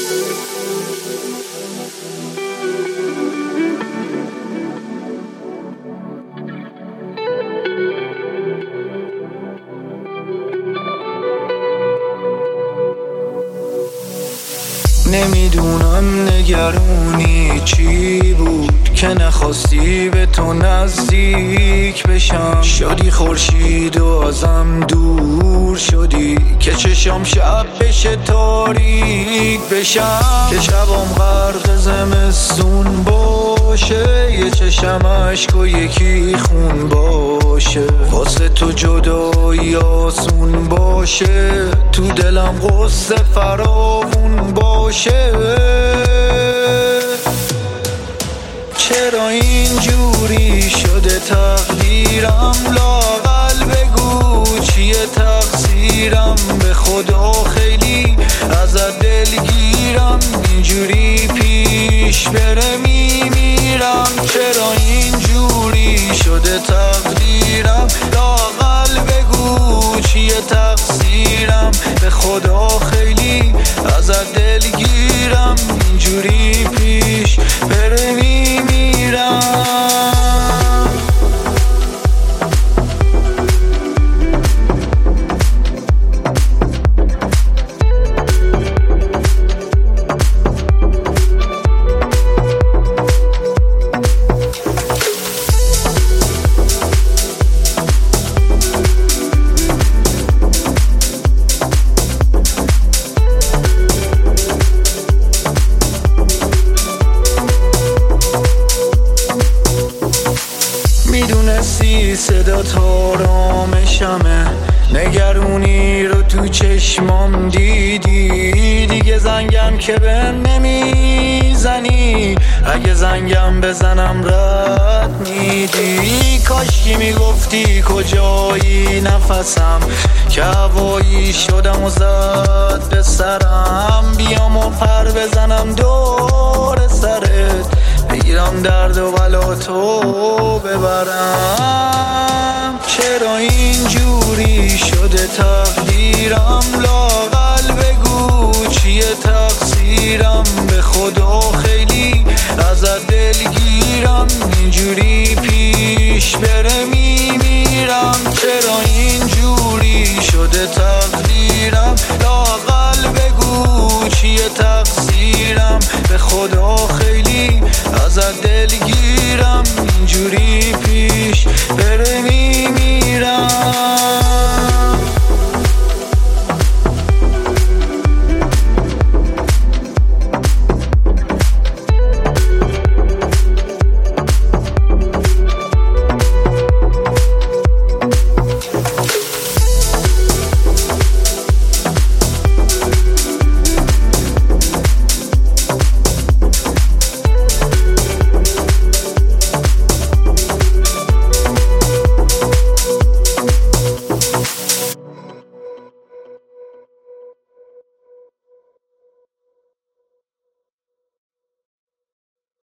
نمیدونم نگرونی چی بود که نخواستی به تو نزدیک بشم. شدی خورشید و ازم دور شدی که چشام شب بشه تاریک بشم. که شبام غرق زمستون باشه، یه چشم عشق و یکی خون باشه. واسه تو جدایی آسون باشه، تو دلم غصه فراوون باشه. چرا اینجوری شده تقدیرم؟ لااقل بگو چیه تقصیرم؟ به خدا خیلی ازت دلگیرم، اینجوری پیش بره میمیرم. چرا اینجوری شده تقدیرم؟ لااقل بگو چیه تقصیرم؟ به خدا خیلی ازت دلگیرم، اینجوری پیش بره میمیرم. میدونستی صدات آرامشمه، نگرونی رو تو چشمام دیدی. دیگه زنگم که بهم نمیزنی، اگه زنگم بزنم رد میدی. کاشکی میگفتی کجایی نفسم، که هوایی شدم و زد به سرم. بیام و پر بزنم دور سرت، بگیرم درد و بلاتو ببرم. چرا اینجوری شده تقدیرم؟ لااقل بگو چیه تقصیرم؟ به خدا خیلی ازت دلگیرم، اینجوری پیش بره میمیرم. چرا اینجوری شده تقدیرم؟ لااقل بگو چیه تقصیرم؟ به خدا